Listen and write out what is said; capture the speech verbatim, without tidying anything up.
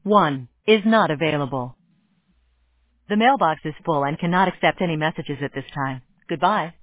one is not available. The mailbox is full and cannot accept any messages at this time. Goodbye.